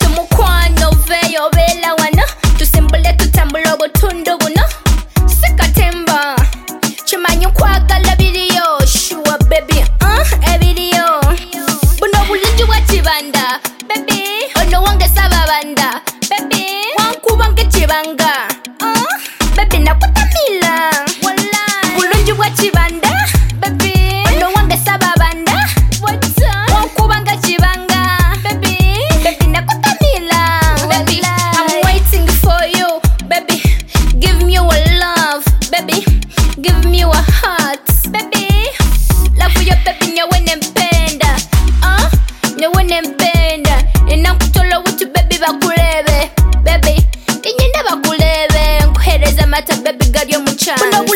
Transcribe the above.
mukwano veyo bela wano tusimbule tutambula obutundu buno sikatemba chimanyi kwagala biriyo sure baby ebiriyo buno bulingi bwa kibanda baby ono wange saba banda baby wankuba ng'ekibanga baby nakutamila wallahi bulungi bwa kibanda baby ono wange saba banda wankuba ng'ekibanga baby baby nakutamila baby I'm waiting for you baby give me your love baby give me your heart baby love you baby nyawe nempenda nyawe nempenda ninakutola wutu baby bakulebe baby inyenda bakulebe nkuhereza mata baby gali omukyalo